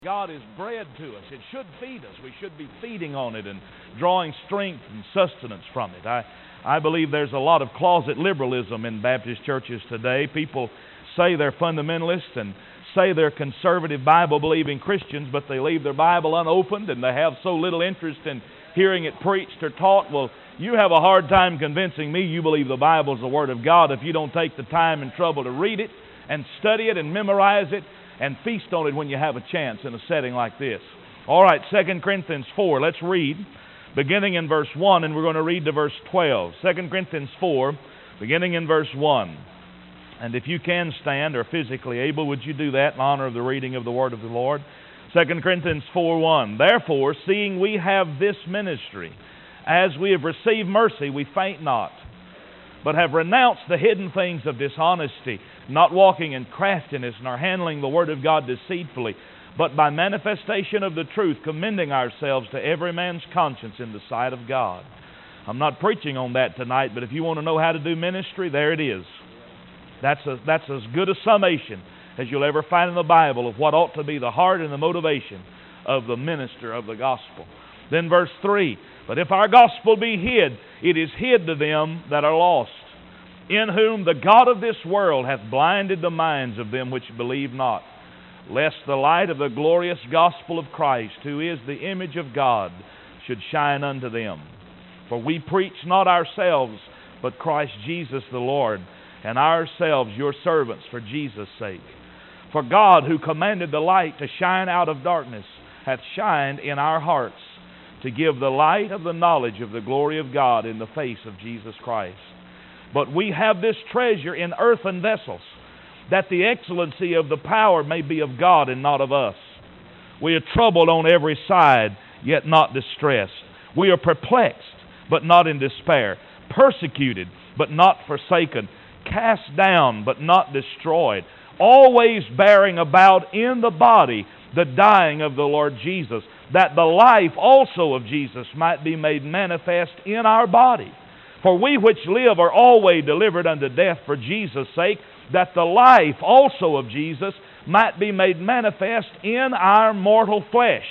God is bread to us. It should feed us. We should be feeding on it and drawing strength and sustenance from it. I believe there's a lot of closet liberalism in Baptist churches today. People say they're fundamentalists and say they're conservative Bible-believing Christians, but they leave their Bible unopened and they have so little interest in hearing it preached or taught. Well, you have a hard time convincing me you believe the Bible is the Word of God if you don't take the time and trouble to read it and study it and memorize it and feast on it when you have a chance in a setting like this. All right, 2 Corinthians 4. Let's read, beginning in verse 1, and we're going to read to verse 12. 2 Corinthians 4, beginning in verse 1. And if you can stand or physically able, would you do that in honor of the reading of the Word of the Lord? 2 Corinthians 4:1. Therefore, seeing we have this ministry, as we have received mercy, we faint not, but have renounced the hidden things of dishonesty, not walking in craftiness, nor handling the Word of God deceitfully, but by manifestation of the truth, commending ourselves to every man's conscience in the sight of God. I'm not preaching on that tonight, but if you want to know how to do ministry, there it is. That's as good a summation as you'll ever find in the Bible of what ought to be the heart and the motivation of the minister of the gospel. Then verse 3, but if our gospel be hid, it is hid to them that are lost, in whom the God of this world hath blinded the minds of them which believe not, lest the light of the glorious gospel of Christ, who is the image of God, should shine unto them. For we preach not ourselves, but Christ Jesus the Lord, and ourselves your servants for Jesus' sake. For God, who commanded the light to shine out of darkness, hath shined in our hearts, to give the light of the knowledge of the glory of God in the face of Jesus Christ. But we have this treasure in earthen vessels, that the excellency of the power may be of God and not of us. We are troubled on every side, yet not distressed. We are perplexed, but not in despair. Persecuted, but not forsaken. Cast down, but not destroyed. Always bearing about in the body the dying of the Lord Jesus, that the life also of Jesus might be made manifest in our body. For we which live are always delivered unto death for Jesus' sake, that the life also of Jesus might be made manifest in our mortal flesh.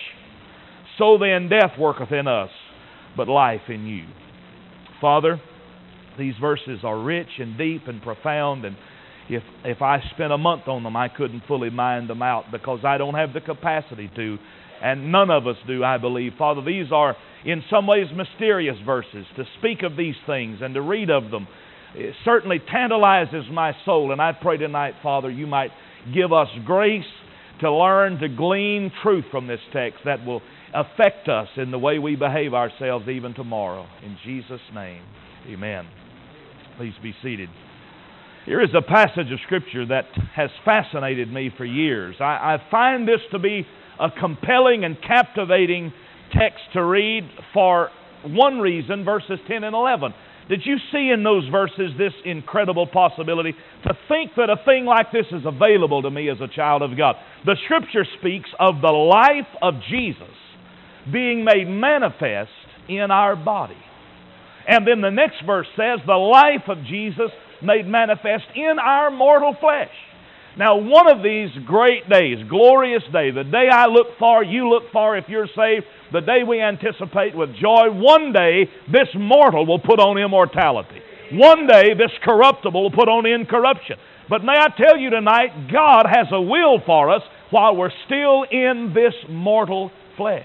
So then death worketh in us, but life in you. Father, these verses are rich and deep and profound, and if I spent a month on them, I couldn't fully mind them out because I don't have the capacity to, and none of us do, I believe. Father, these are in some ways mysterious verses. To speak of these things and to read of them, it certainly tantalizes my soul, and I pray tonight, Father, you might give us grace to learn to glean truth from this text that will affect us in the way we behave ourselves even tomorrow. In Jesus' name, amen. Please be seated. Here is a passage of Scripture that has fascinated me for years. I find this to be a compelling and captivating text to read for one reason, verses 10 and 11. Did you see in those verses this incredible possibility to think that a thing like this is available to me as a child of God? The Scripture speaks of the life of Jesus being made manifest in our body. And then the next verse says, the life of Jesus made manifest in our mortal flesh. Now, one of these great days, glorious day, the day I look for, you look for if you're saved, the day we anticipate with joy, one day this mortal will put on immortality. One day this corruptible will put on incorruption. But may I tell you tonight, God has a will for us while we're still in this mortal flesh.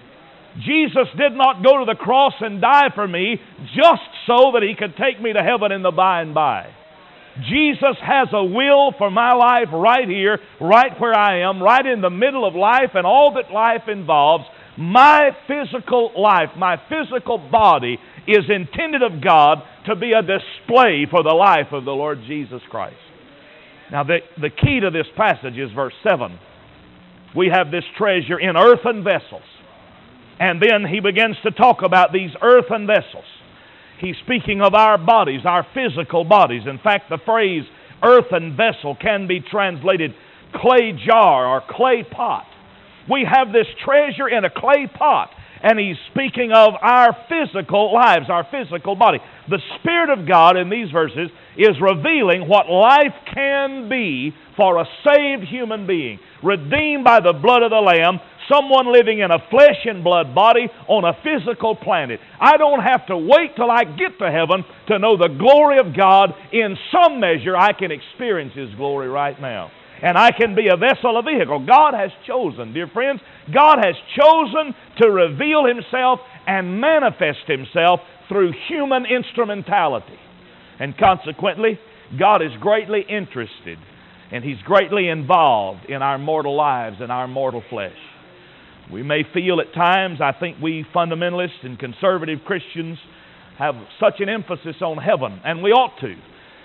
Jesus did not go to the cross and die for me just so that He could take me to heaven in the by and by. Jesus has a will for my life right here, right where I am, right in the middle of life and all that life involves. My physical life, my physical body is intended of God to be a display for the life of the Lord Jesus Christ. Now the key to this passage is verse 7. We have this treasure in earthen vessels. And then he begins to talk about these earthen vessels. He's speaking of our bodies, our physical bodies. In fact, the phrase earthen vessel can be translated clay jar or clay pot. We have this treasure in a clay pot. and He's speaking of our physical lives, our physical body. The Spirit of God in these verses is revealing what life can be for a saved human being, redeemed by the blood of the Lamb, someone living in a flesh and blood body on a physical planet. I don't have to wait till I get to heaven to know the glory of God. In some measure, I can experience His glory right now. And I can be a vessel, a vehicle. God has chosen, dear friends, God has chosen to reveal Himself and manifest Himself through human instrumentality. And consequently, God is greatly interested and He's greatly involved in our mortal lives and our mortal flesh. We may feel at times, I think we fundamentalists and conservative Christians have such an emphasis on heaven, and we ought to.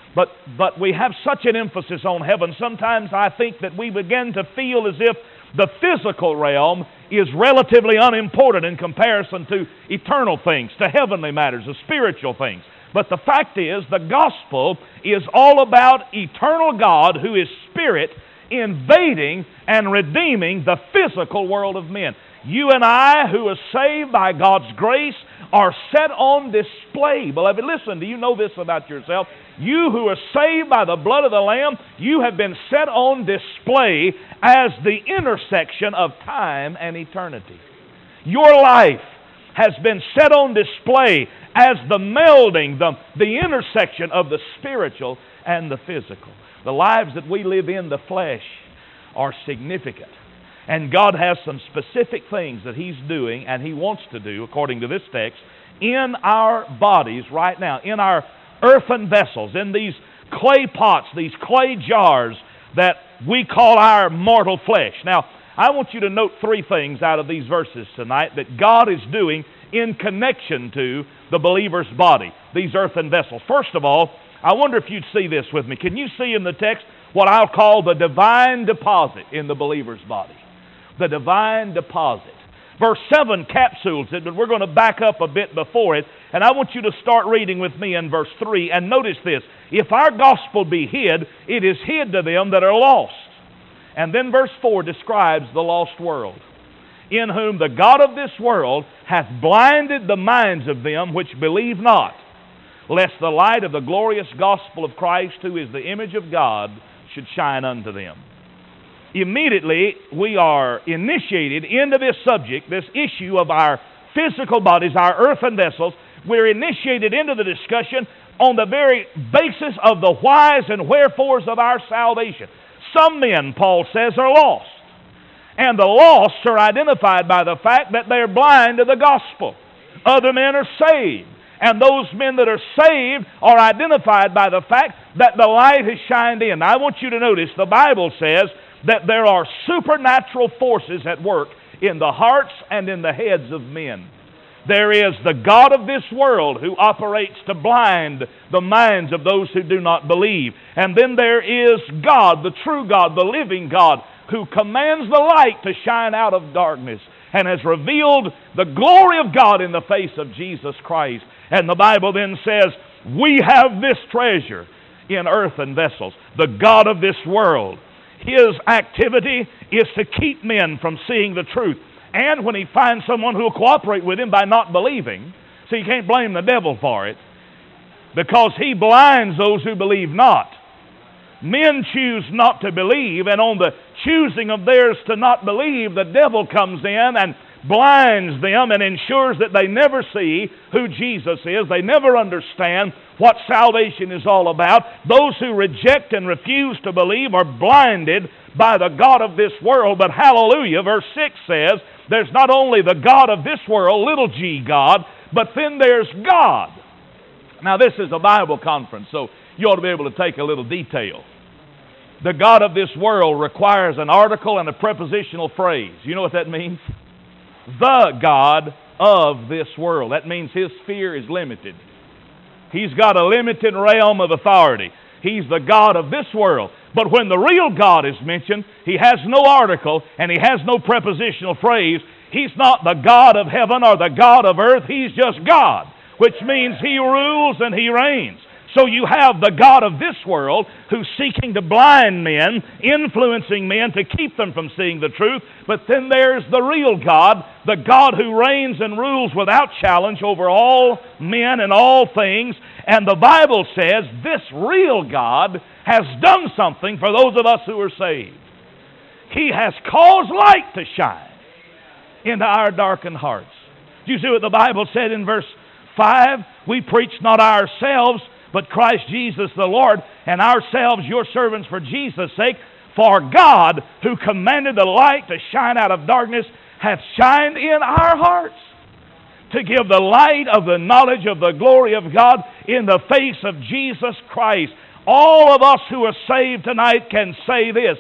But we have such an emphasis on heaven, sometimes I think that we begin to feel as if the physical realm is relatively unimportant in comparison to eternal things, to heavenly matters, to spiritual things. But the fact is, the gospel is all about eternal God who is Spirit invading and redeeming the physical world of men. You and I, who are saved by God's grace, are set on display. Beloved, listen, do you know this about yourself? You who are saved by the blood of the Lamb, you have been set on display as the intersection of time and eternity. Your life has been set on display as the melding, the intersection of the spiritual and the physical. The lives that we live in the flesh are significant. And God has some specific things that He's doing and He wants to do, according to this text, in our bodies right now, in our earthen vessels, in these clay pots, these clay jars that we call our mortal flesh. Now, I want you to note three things out of these verses tonight that God is doing in connection to the believer's body, these earthen vessels. First of all, I wonder if you'd see this with me. Can you see in the text what I'll call the divine deposit in the believer's body? The divine deposit. Verse 7 capsules it, but we're going to back up a bit before it, and I want you to start reading with me in verse 3, and notice this. If our gospel be hid, it is hid to them that are lost. And then verse 4 describes the lost world, in whom the God of this world hath blinded the minds of them which believe not, lest the light of the glorious gospel of Christ, who is the image of God, should shine unto them. Immediately we are initiated into this subject, this issue of our physical bodies, our earthen vessels. We're initiated into the discussion on the very basis of the whys and wherefores of our salvation. Some men, Paul says, are lost. And the lost are identified by the fact that they're blind to the gospel. Other men are saved. And those men that are saved are identified by the fact that the light has shined in. Now, I want you to notice the Bible says that there are supernatural forces at work in the hearts and in the heads of men. There is the God of this world who operates to blind the minds of those who do not believe. And then there is God, the true God, the living God, who commands the light to shine out of darkness and has revealed the glory of God in the face of Jesus Christ. And the Bible then says, we have this treasure in earthen vessels. The God of this world, His activity is to keep men from seeing the truth. And when He finds someone who will cooperate with Him by not believing, so you can't blame the devil for it, because He blinds those who believe not. Men choose not to believe, and on the choosing of theirs to not believe, the devil comes in and blinds them and ensures that they never see who Jesus is. They never understand what salvation is all about. Those who reject and refuse to believe are blinded by the God of this world. But hallelujah, verse 6 says, there's not only the God of this world, little g God, but then there's God. Now this is a Bible conference, so you ought to be able to take a little detail. The God of this world requires an article and a prepositional phrase. You know what that means? The God of this world. That means His sphere is limited. He's got a limited realm of authority. He's the God of this world. But when the real God is mentioned, He has no article and He has no prepositional phrase. He's not the God of heaven or the God of earth. He's just God, which means He rules and He reigns. So you have the God of this world who's seeking to blind men, influencing men to keep them from seeing the truth. But then there's the real God, the God who reigns and rules without challenge over all men and all things. And the Bible says this real God has done something for those of us who are saved. He has caused light to shine into our darkened hearts. Do you see what the Bible said in verse 5? We preach not ourselves, but Christ Jesus the Lord, and ourselves your servants for Jesus' sake. For God, who commanded the light to shine out of darkness, hath shined in our hearts to give the light of the knowledge of the glory of God in the face of Jesus Christ. All of us who are saved tonight can say this: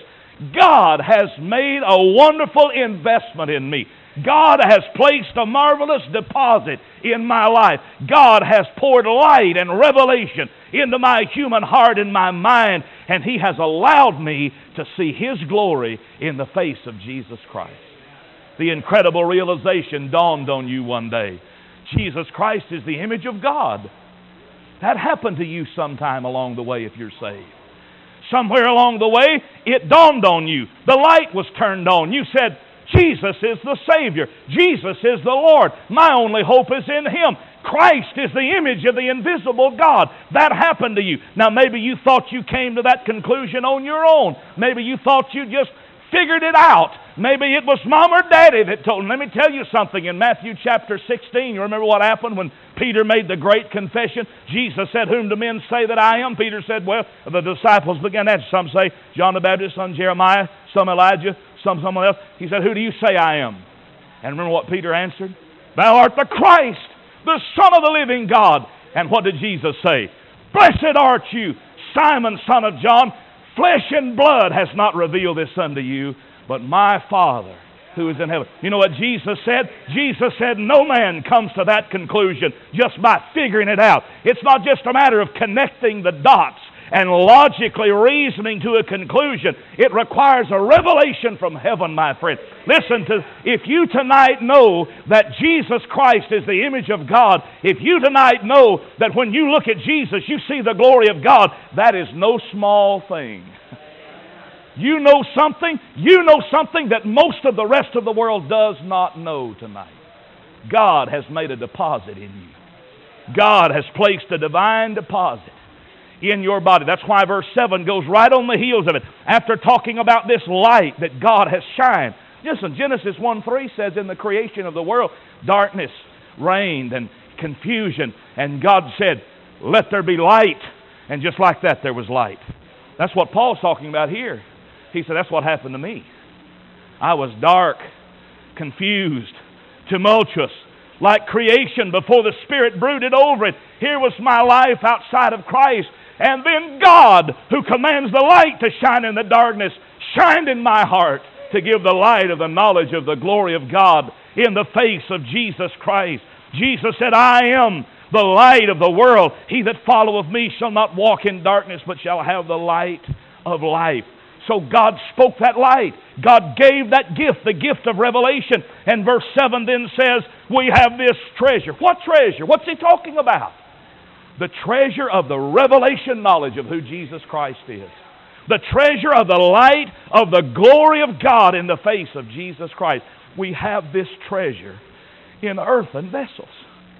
God has made a wonderful investment in me. God has placed a marvelous deposit in my life. God has poured light and revelation into my human heart and my mind, and He has allowed me to see His glory in the face of Jesus Christ. The incredible realization dawned on you one day. Jesus Christ is the image of God. That happened to you sometime along the way if you're saved. Somewhere along the way, it dawned on you. The light was turned on. You said, Jesus is the Savior. Jesus is the Lord. My only hope is in Him. Christ is the image of the invisible God. That happened to you. Now maybe you thought you came to that conclusion on your own. Maybe you thought you just figured it out. Maybe it was Mom or Daddy that told him. Let me tell you something. In Matthew chapter 16, you remember what happened when Peter made the great confession? Jesus said, whom do men say that I am? Peter said, well, the disciples began to answer. Some say John the Baptist, some Jeremiah, some Elijah, some someone else. He said, who do you say I am? And remember what Peter answered? Thou art the Christ, the Son of the living God. And what did Jesus say? Blessed art you, Simon, son of John. Flesh and blood has not revealed this unto you, but my Father who is in heaven. You know what Jesus said? Jesus said no man comes to that conclusion just by figuring it out. It's not just a matter of connecting the dots and logically reasoning to a conclusion. It requires a revelation from heaven, my friend. Listen to, if you tonight know that Jesus Christ is the image of God, if you tonight know that when you look at Jesus, you see the glory of God, that is no small thing. You know something that most of the rest of the world does not know tonight. God has made a deposit in you. God has placed a divine deposit in your body. That's why verse 7 goes right on the heels of it. After talking about this light that God has shined. Listen, Genesis 1:3 says in the creation of the world, darkness reigned and confusion. And God said, let there be light. And just like that, there was light. That's what Paul's talking about here. He said, that's what happened to me. I was dark, confused, tumultuous, like creation before the Spirit brooded over it. Here was my life outside of Christ. And then God, who commands the light to shine in the darkness, shined in my heart to give the light of the knowledge of the glory of God in the face of Jesus Christ. Jesus said, I am the light of the world. He that followeth me shall not walk in darkness, but shall have the light of life. So God spoke that light. God gave that gift, the gift of revelation. And verse 7 then says, we have this treasure. What treasure? What's he talking about? The treasure of the revelation knowledge of who Jesus Christ is. The treasure of the light of the glory of God in the face of Jesus Christ. We have this treasure in earthen vessels.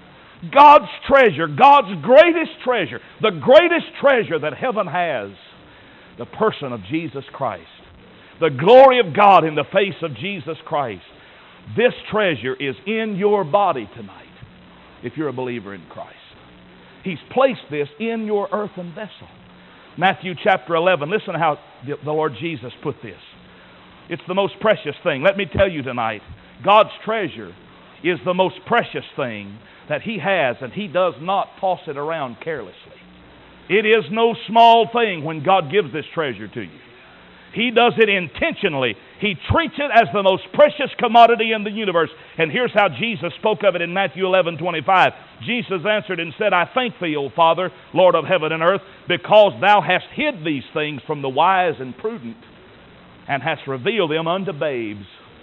God's treasure, God's greatest treasure, the greatest treasure that heaven has, the person of Jesus Christ. The glory of God in the face of Jesus Christ. This treasure is in your body tonight if you're a believer in Christ. He's placed this in your earthen vessel. Matthew chapter 11, listen how the Lord Jesus put this. It's the most precious thing. Let me tell you tonight, God's treasure is the most precious thing that He has, and He does not toss it around carelessly. It is no small thing when God gives this treasure to you. He does it intentionally. He treats it as the most precious commodity in the universe. And here's how Jesus spoke of it in Matthew 11:25. Jesus answered and said, I thank Thee, O Father, Lord of heaven and earth, because Thou hast hid these things from the wise and prudent, and hast revealed them unto babes.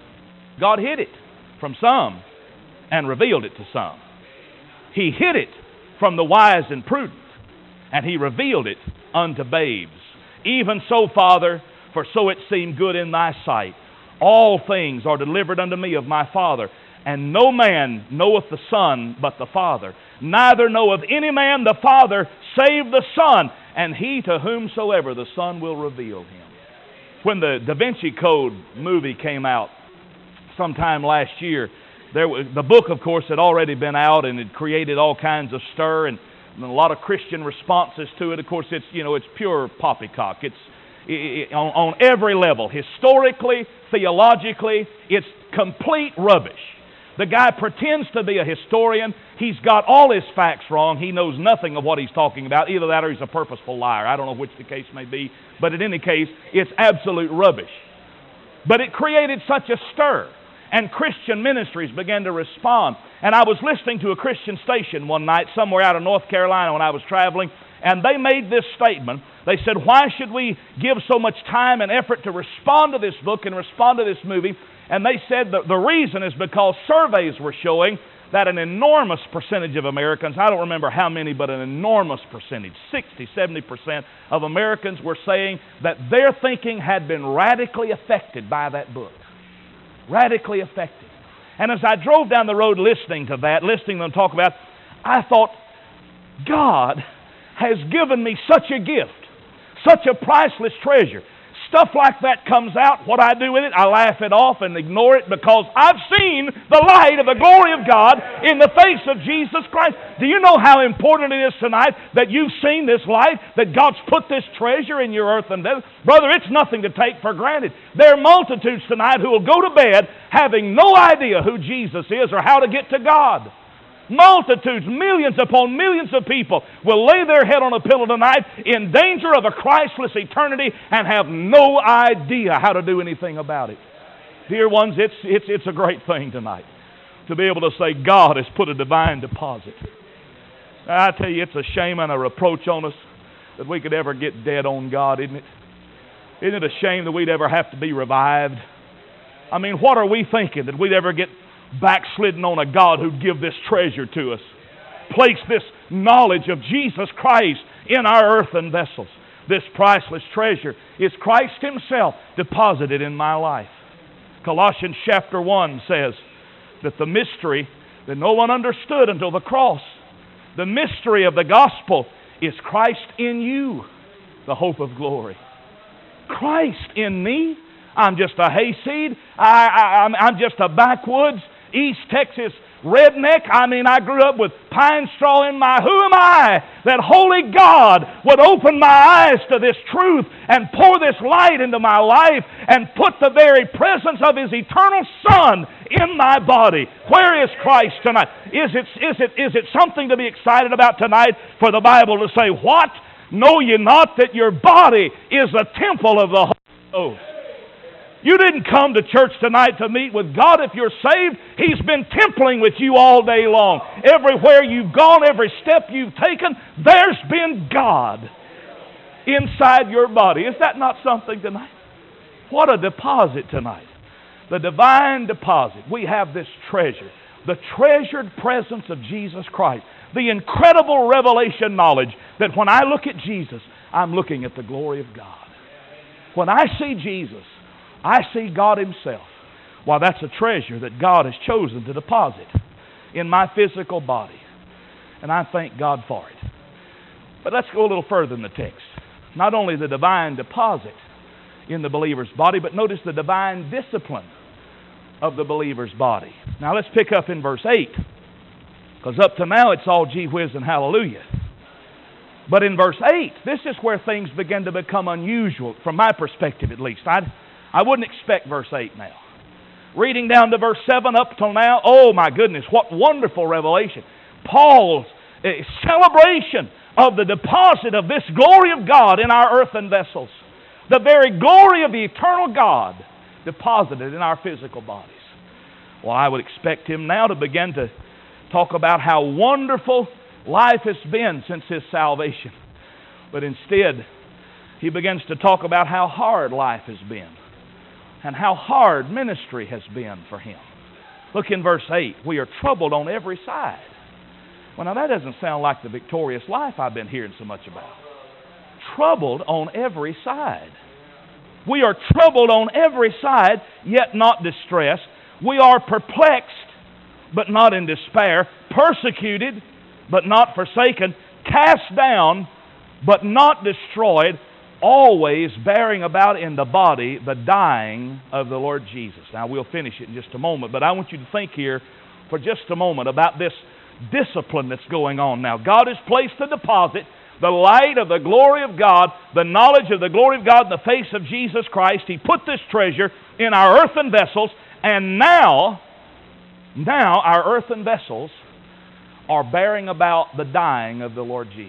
God hid it from some and revealed it to some. He hid it from the wise and prudent and He revealed it unto babes. Even so, Father, for so it seemed good in Thy sight. All things are delivered unto me of my Father, and no man knoweth the Son but the Father. Neither knoweth any man the Father save the Son, and he to whomsoever the Son will reveal Him. When the Da Vinci Code movie came out sometime last year, the book, of course, had already been out and it created all kinds of stir and a lot of Christian responses to it. Of course, it's pure poppycock. It's on every level, historically, theologically, it's complete rubbish. The guy pretends to be a historian. He's got all his facts wrong. He knows nothing of what he's talking about. Either that or he's a purposeful liar. I don't know which the case may be. But in any case, it's absolute rubbish. But it created such a stir. And Christian ministries began to respond. And I was listening to a Christian station one night somewhere out of North Carolina when I was traveling. And they made this statement. They said, why should we give so much time and effort to respond to this book and respond to this movie? And they said that the reason is because surveys were showing that an enormous percentage of Americans, I don't remember how many, but an enormous percentage, 60, 70% of Americans were saying that their thinking had been radically affected by that book. Radically affected. And as I drove down the road listening to that, listening to them talk about it, I thought, God has given me such a gift, such a priceless treasure. Stuff like that comes out. What I do with it, I laugh it off and ignore it because I've seen the light of the glory of God in the face of Jesus Christ. Do you know how important it is tonight that you've seen this light, that God's put this treasure in your earth and death? Brother, it's nothing to take for granted. There are multitudes tonight who will go to bed having no idea who Jesus is or how to get to God. Multitudes, millions upon millions of people will lay their head on a pillow tonight in danger of a Christless eternity and have no idea how to do anything about it. Dear ones, it's a great thing tonight to be able to say God has put a divine deposit. I tell you, it's a shame and a reproach on us that we could ever get dead on God, isn't it? Isn't it a shame that we'd ever have to be revived? I mean, what are we thinking, that we'd ever get backslidden on a God who'd give this treasure to us, place this knowledge of Jesus Christ in our earthen vessels? This priceless treasure is Christ Himself deposited in my life. Colossians chapter 1 says that the mystery that no one understood until the cross, the mystery of the gospel is Christ in you, the hope of glory. Christ in me? I'm just a hayseed. I'm just a backwoods East Texas redneck. I mean, I grew up with pine straw in my... Who am I that holy God would open my eyes to this truth and pour this light into my life and put the very presence of His eternal Son in my body? Where is Christ tonight? Is it something to be excited about tonight for the Bible to say, what? Know ye not that your body is a temple of the Holy Ghost? You didn't come to church tonight to meet with God. If you're saved, He's been templing with you all day long. Everywhere you've gone, every step you've taken, there's been God inside your body. Is that not something tonight? What a deposit tonight. The divine deposit. We have this treasure. The treasured presence of Jesus Christ. The incredible revelation knowledge that when I look at Jesus, I'm looking at the glory of God. When I see Jesus, I see God Himself. Well, that's a treasure that God has chosen to deposit in my physical body. And I thank God for it. But let's go a little further in the text. Not only the divine deposit in the believer's body, but notice the divine discipline of the believer's body. Now let's pick up in verse 8. Because up to now it's all gee whiz and hallelujah. But in verse 8, this is where things begin to become unusual, from my perspective at least. I wouldn't expect verse 8 now. Reading down to verse 7 up till now, oh my goodness, what wonderful revelation. Paul's celebration of the deposit of this glory of God in our earthen vessels. The very glory of the eternal God deposited in our physical bodies. Well, I would expect him now to begin to talk about how wonderful life has been since his salvation. But instead, he begins to talk about how hard life has been and how hard ministry has been for him. Look in verse 8. We are troubled on every side. Well, now that doesn't sound like the victorious life I've been hearing so much about. Troubled on every side. We are troubled on every side, yet not distressed. We are perplexed, but not in despair. Persecuted, but not forsaken. Cast down, but not destroyed. Always bearing about in the body the dying of the Lord Jesus. Now we'll finish it in just a moment, but I want you to think here for just a moment about this discipline that's going on now. God has placed a deposit, the light of the glory of God, the knowledge of the glory of God in the face of Jesus Christ. He put this treasure in our earthen vessels, and now our earthen vessels are bearing about the dying of the Lord Jesus.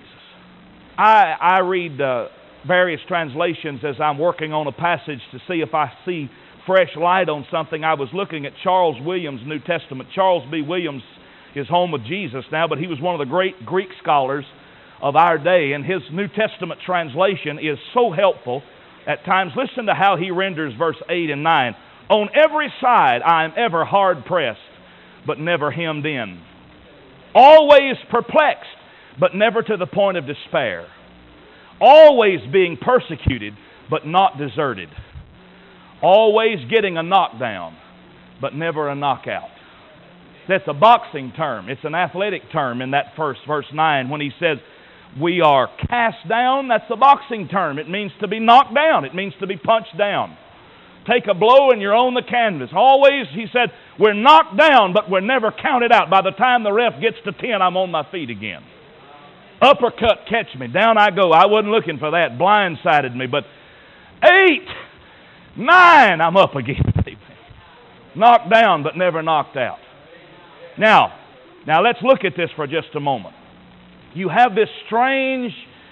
I read various translations as I'm working on a passage to see if I see fresh light on something. I was looking at Charles Williams' New Testament. Charles B. Williams is home with Jesus now, but he was one of the great Greek scholars of our day, and his New Testament translation is so helpful at times. Listen to how he renders verse 8 and 9. On every side I am ever hard pressed, but never hemmed in. Always perplexed, but never to the point of despair. Always being persecuted, but not deserted. Always getting a knockdown, but never a knockout. That's a boxing term. It's an athletic term in that first verse 9 when he says, we are cast down. That's a boxing term. It means to be knocked down. It means to be punched down. Take a blow and you're on the canvas. Always, he said, we're knocked down, but we're never counted out. By the time the ref gets to 10, I'm on my feet again. Uppercut, catch me. Down I go. I wasn't looking for that. Blindsided me. But 8, 9, I'm up again. Knocked down, but never knocked out. Now let's look at this for just a moment. You have this strange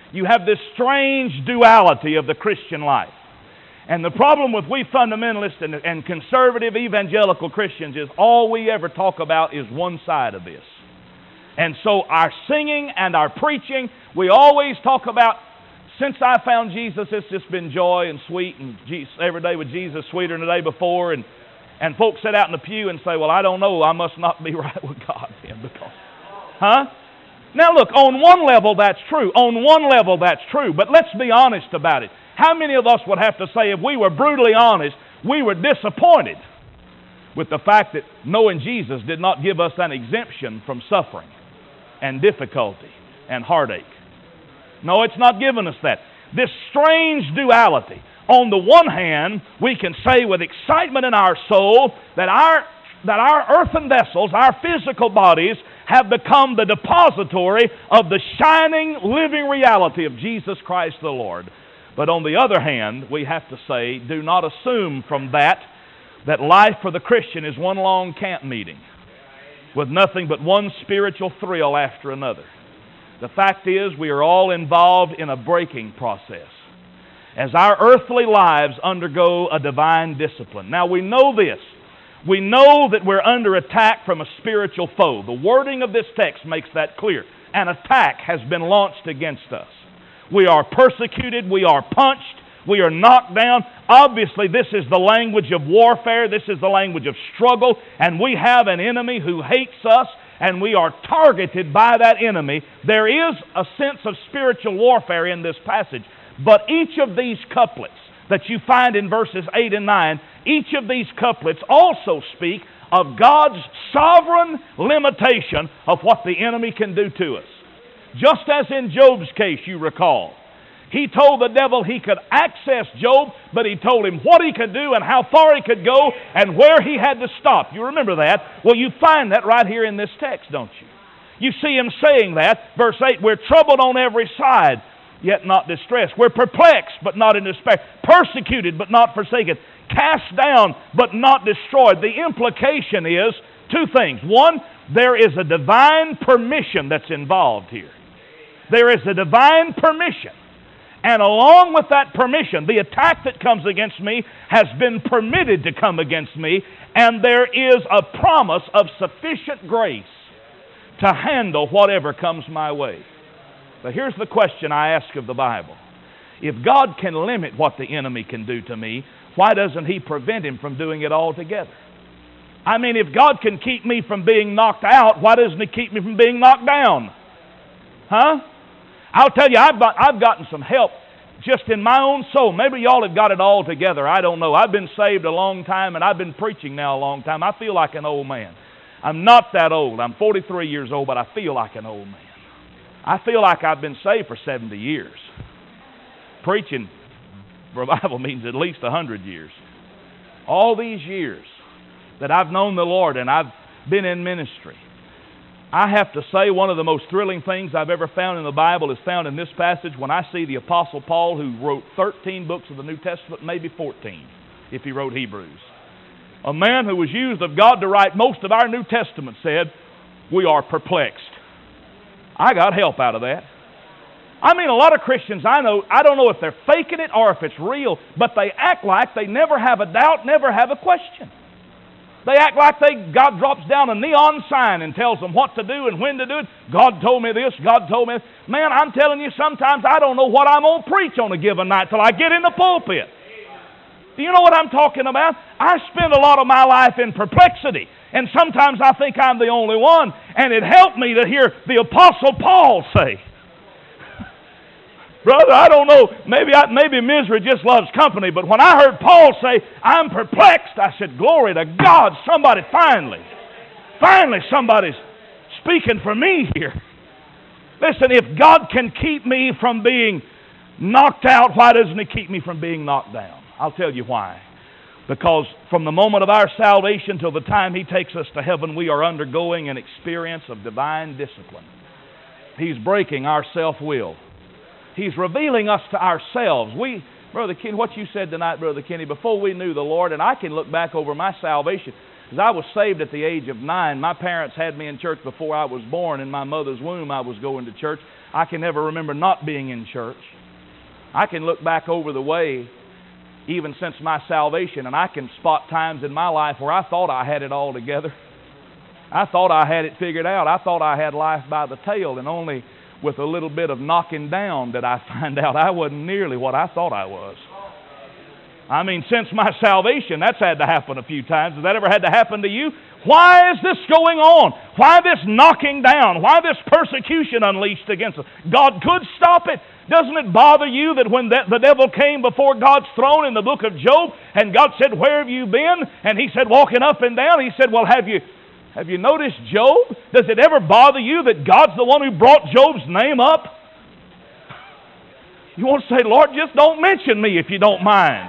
duality of the Christian life. And the problem with we fundamentalists and conservative evangelical Christians is all we ever talk about is one side of this. And so our singing and our preaching, we always talk about, since I found Jesus, it's just been joy and sweet, and every day with Jesus sweeter than the day before. And folks sit out in the pew and say, well, I don't know, I must not be right with God then. Because, Now look, on one level that's true. On one level that's true. But let's be honest about it. How many of us would have to say, if we were brutally honest, we were disappointed with the fact that knowing Jesus did not give us an exemption from suffering and difficulty and heartache? No, it's not given us that. This strange duality. On the one hand, we can say with excitement in our soul that our earthen vessels, our physical bodies, have become the depository of the shining, living reality of Jesus Christ the Lord. But on the other hand, we have to say, do not assume from that life for the Christian is one long camp meeting with nothing but one spiritual thrill after another. The fact is, we are all involved in a breaking process as our earthly lives undergo a divine discipline. Now we know this. We know that we're under attack from a spiritual foe. The wording of this text makes that clear. An attack has been launched against us. We are persecuted. We are punched. We are knocked down. Obviously, this is the language of warfare. This is the language of struggle. And we have an enemy who hates us, and we are targeted by that enemy. There is a sense of spiritual warfare in this passage. But each of these couplets that you find in verses 8 and 9, each of these couplets also speak of God's sovereign limitation of what the enemy can do to us. Just as in Job's case, you recall, he told the devil he could access Job, but he told him what he could do and how far he could go and where he had to stop. You remember that? Well, you find that right here in this text, don't you? You see him saying that. Verse 8, we're troubled on every side, yet not distressed. We're perplexed, but not in despair. Persecuted, but not forsaken. Cast down, but not destroyed. The implication is two things. One, there is a divine permission that's involved here. There is a divine permission. And along with that permission, the attack that comes against me has been permitted to come against me, and there is a promise of sufficient grace to handle whatever comes my way. But here's the question I ask of the Bible. If God can limit what the enemy can do to me, why doesn't He prevent him from doing it altogether? I mean, if God can keep me from being knocked out, why doesn't He keep me from being knocked down? Huh? I'll tell you, I've gotten some help just in my own soul. Maybe y'all have got it all together. I don't know. I've been saved a long time, and I've been preaching now a long time. I feel like an old man. I'm not that old. I'm 43 years old, but I feel like an old man. I feel like I've been saved for 70 years. Preaching revival means at least 100 years. All these years that I've known the Lord and I've been in ministry, I have to say one of the most thrilling things I've ever found in the Bible is found in this passage when I see the Apostle Paul, who wrote 13 books of the New Testament, maybe 14, if he wrote Hebrews. A man who was used of God to write most of our New Testament said, "We are perplexed." I got help out of that. I mean, a lot of Christians I know, I don't know if they're faking it or if it's real, but they act like they never have a doubt, never have a question. They act like God drops down a neon sign and tells them what to do and when to do it. God told me this, God told me this. Man, I'm telling you, sometimes I don't know what I'm going to preach on a given night till I get in the pulpit. Do you know what I'm talking about? I spend a lot of my life in perplexity, and sometimes I think I'm the only one, and it helped me to hear the Apostle Paul say, "Brother, I don't know, maybe misery just loves company," but when I heard Paul say, "I'm perplexed," I said, "Glory to God, somebody finally somebody's speaking for me here." Listen, if God can keep me from being knocked out, why doesn't He keep me from being knocked down? I'll tell you why. Because from the moment of our salvation till the time He takes us to heaven, we are undergoing an experience of divine discipline. He's breaking our self-will. He's revealing us to ourselves. Brother Kenny, what you said tonight, Brother Kenny, before we knew the Lord, and I can look back over my salvation, because I was saved at the age of 9. My parents had me in church before I was born. In my mother's womb, I was going to church. I can never remember not being in church. I can look back over the way, even since my salvation, and I can spot times in my life where I thought I had it all together. I thought I had it figured out. I thought I had life by the tail, and only with a little bit of knocking down did I find out I wasn't nearly what I thought I was. I mean, since my salvation, that's had to happen a few times. Has that ever had to happen to you? Why is this going on? Why this knocking down? Why this persecution unleashed against us? God could stop it. Doesn't it bother you that when the devil came before God's throne in the book of Job, and God said, "Where have you been?" And he said, "Walking up and down." He said, "Well, have you noticed Job? Does it ever bother you that God's the one who brought Job's name up?" You want to say, "Lord, just don't mention me if you don't mind."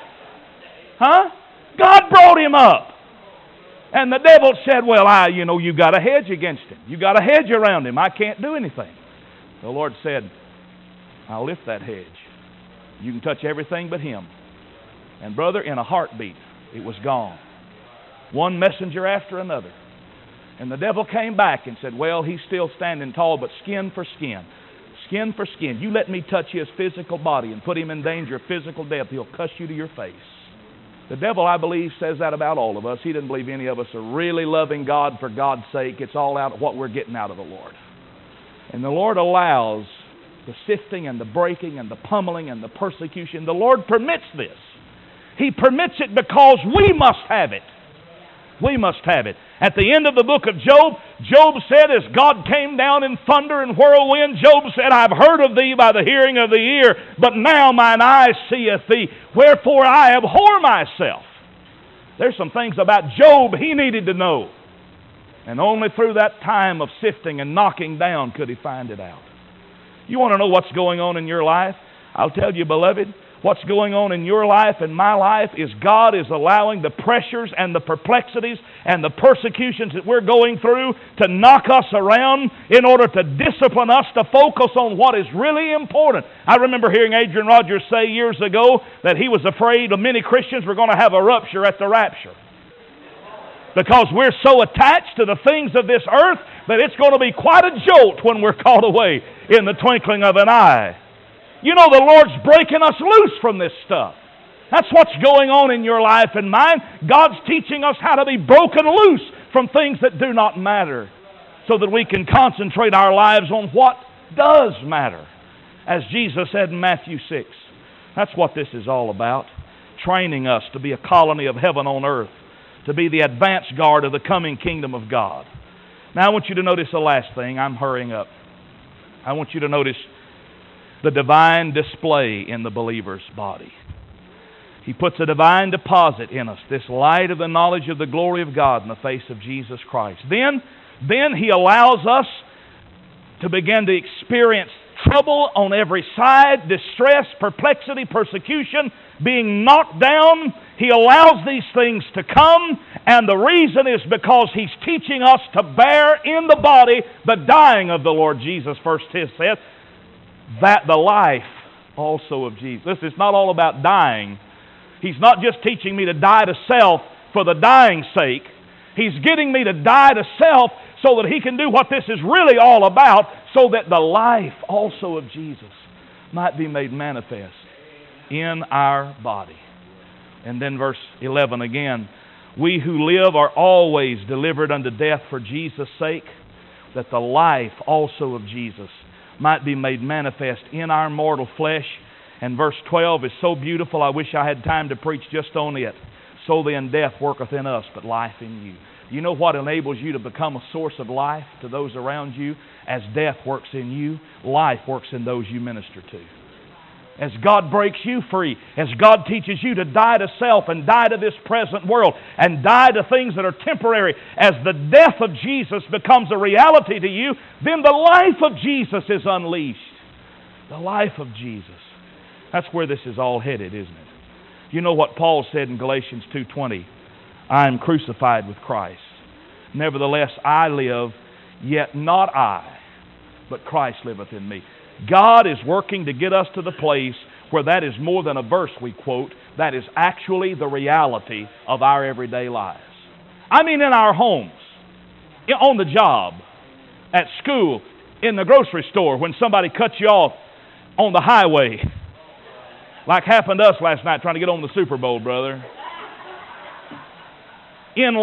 Huh? God brought him up. And the devil said, "Well, you got a hedge against him. You got a hedge around him. I can't do anything." The Lord said, "I'll lift that hedge. You can touch everything but him." And brother, in a heartbeat, it was gone. One messenger after another. And the devil came back and said, "Well, he's still standing tall, but skin for skin. Skin for skin. You let me touch his physical body and put him in danger of physical death, he'll cuss you to your face." The devil, I believe, says that about all of us. He doesn't believe any of us are really loving God for God's sake. It's all out of what we're getting out of the Lord. And the Lord allows the sifting and the breaking and the pummeling and the persecution. The Lord permits this. He permits it because we must have it. We must have it. At the end of the book of Job, Job said, as God came down in thunder and whirlwind, Job said, "I've heard of thee by the hearing of the ear, but now mine eye seeth thee. Wherefore I abhor myself." There's some things about Job he needed to know. And only through that time of sifting and knocking down could he find it out. You want to know what's going on in your life? I'll tell you, beloved, what's going on in your life and my life is God is allowing the pressures and the perplexities and the persecutions that we're going through to knock us around in order to discipline us to focus on what is really important. I remember hearing Adrian Rogers say years ago that he was afraid many Christians were going to have a rupture at the rapture. Because we're so attached to the things of this earth that it's going to be quite a jolt when we're caught away in the twinkling of an eye. You know, the Lord's breaking us loose from this stuff. That's what's going on in your life and mine. God's teaching us how to be broken loose from things that do not matter so that we can concentrate our lives on what does matter. As Jesus said in Matthew 6, that's what this is all about. Training us to be a colony of heaven on earth. to be the advance guard of the coming kingdom of God. Now I want you to notice the last thing. I'm hurrying up. I want you to notice the divine display in the believer's body. He puts a divine deposit in us, this light of the knowledge of the glory of God in the face of Jesus Christ. Then He allows us to begin to experience trouble on every side, distress, perplexity, persecution, being knocked down. He allows these things to come, and the reason is because He's teaching us to bear in the body the dying of the Lord Jesus. First He said that the life also of Jesus. Listen, it's not all about dying. He's not just teaching me to die to self for the dying's sake. He's getting me to die to self so that He can do what this is really all about, so that the life also of Jesus might be made manifest in our body. And then verse 11 again, we who live are always delivered unto death for Jesus' sake, that the life also of Jesus might be made manifest in our mortal flesh. And verse 12 is so beautiful, I wish I had time to preach just on it. So then death worketh in us, but life in you. You know what enables you to become a source of life to those around you? As death works in you, life works in those you minister to. As God breaks you free, as God teaches you to die to self and die to this present world and die to things that are temporary, as the death of Jesus becomes a reality to you, then the life of Jesus is unleashed. The life of Jesus. That's where this is all headed, isn't it? You know what Paul said in Galatians 2:20? I am crucified with Christ. Nevertheless I live, yet not I, but Christ liveth in me. God is working to get us to the place where that is more than a verse we quote. That is actually the reality of our everyday lives. I mean in our homes, on the job, at school, in the grocery store, when somebody cuts you off on the highway, like happened to us last night trying to get on the Super Bowl, brother. In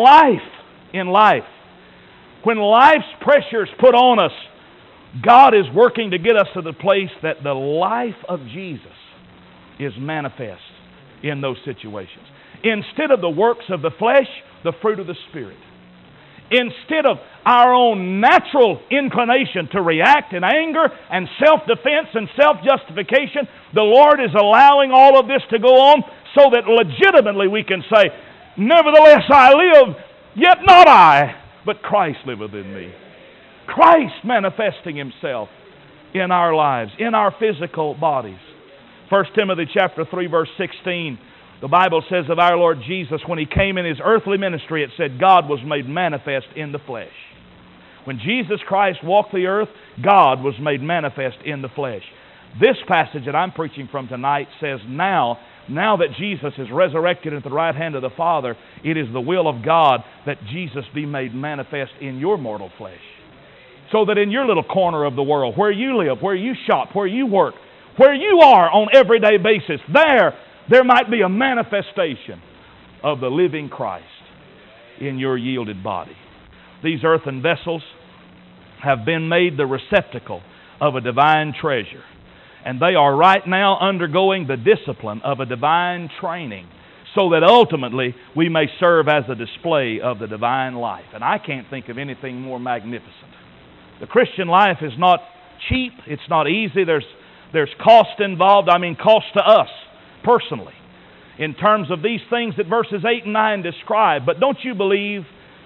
life, when life's pressures put on us, God is working to get us to the place that the life of Jesus is manifest in those situations. Instead of the works of the flesh, the fruit of the Spirit. Instead of our own natural inclination to react in anger and self-defense and self-justification, the Lord is allowing all of this to go on so that legitimately we can say, nevertheless I live, yet not I, but Christ liveth in me. Christ manifesting Himself in our lives, in our physical bodies. 1 Timothy chapter 3 verse 16, the Bible says of our Lord Jesus, when He came in His earthly ministry, it said God was made manifest in the flesh. When Jesus Christ walked the earth, God was made manifest in the flesh. This passage that I'm preaching from tonight says now that Jesus is resurrected at the right hand of the Father, it is the will of God that Jesus be made manifest in your mortal flesh. So that in your little corner of the world, where you live, where you shop, where you work, where you are on everyday basis, there might be a manifestation of the living Christ in your yielded body. These earthen vessels have been made the receptacle of a divine treasure. And they are right now undergoing the discipline of a divine training so that ultimately we may serve as a display of the divine life. And I can't think of anything more magnificent. The Christian life is not cheap. It's not easy. There's cost involved. I mean cost to us personally in terms of these things that verses 8 and 9 describe. But don't you believe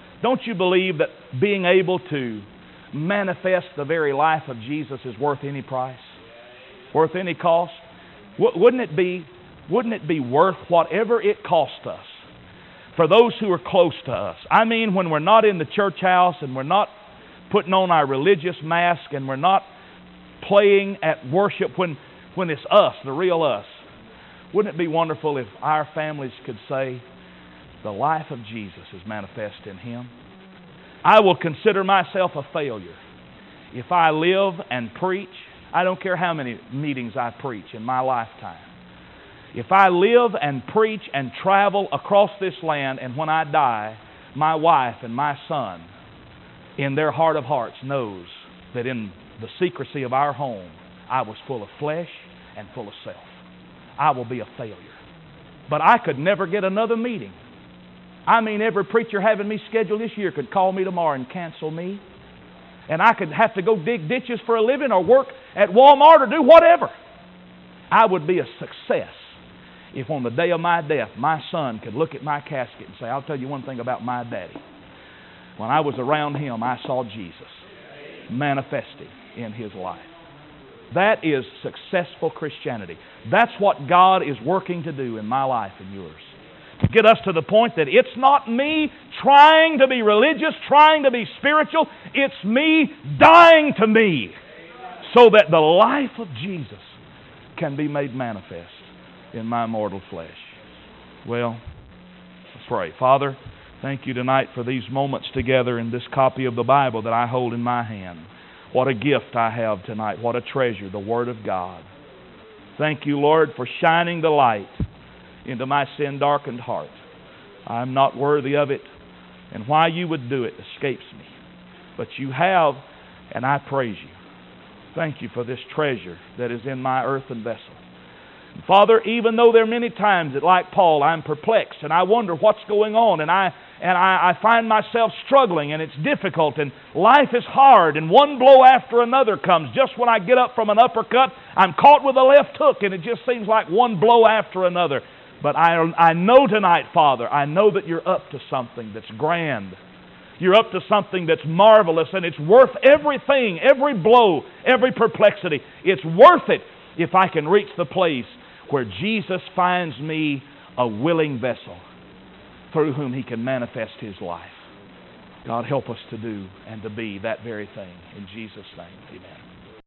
that being able to manifest the very life of Jesus is worth any price? Worth any cost? Wouldn't it be worth whatever it cost us for those who are close to us? I mean, when we're not in the church house and we're not putting on our religious mask and we're not playing at worship, when it's us, the real us. Wouldn't it be wonderful if our families could say, the life of Jesus is manifest in Him? I will consider myself a failure if I live and preach. I don't care how many meetings I preach in my lifetime. If I live and preach and travel across this land, and when I die, my wife and my son, in their heart of hearts, knows that in the secrecy of our home, I was full of flesh and full of self. I will be a failure. But I could never get another meeting I mean, every preacher having me scheduled this year could call me tomorrow and cancel me. And I could have to go dig ditches for a living or work at Walmart or do whatever. I would be a success if on the day of my death, my son could look at my casket and say, I'll tell you one thing about my daddy. When I was around him, I saw Jesus manifesting in his life. That is successful Christianity. That's what God is working to do in my life and yours. To get us to the point that it's not me trying to be religious, trying to be spiritual. It's me dying to me so that the life of Jesus can be made manifest in my mortal flesh. Well, let's pray. Father, thank you tonight for these moments together in this copy of the Bible that I hold in my hand. What a gift I have tonight. What a treasure, the Word of God. Thank you, Lord, for shining the light into my sin-darkened heart. I'm not worthy of it, and why you would do it escapes me. But you have, and I praise you. Thank you for this treasure that is in my earthen vessel. And Father, even though there are many times that, like Paul, I'm perplexed, and I wonder what's going on, and I find myself struggling, and it's difficult, and life is hard, and one blow after another comes. Just when I get up from an uppercut, I'm caught with a left hook, and it just seems like one blow after another. But I know tonight, Father, I know that you're up to something that's grand. You're up to something that's marvelous, and it's worth everything, every blow, every perplexity. It's worth it if I can reach the place where Jesus finds me a willing vessel through whom He can manifest His life. God, help us to do and to be that very thing. In Jesus' name, amen.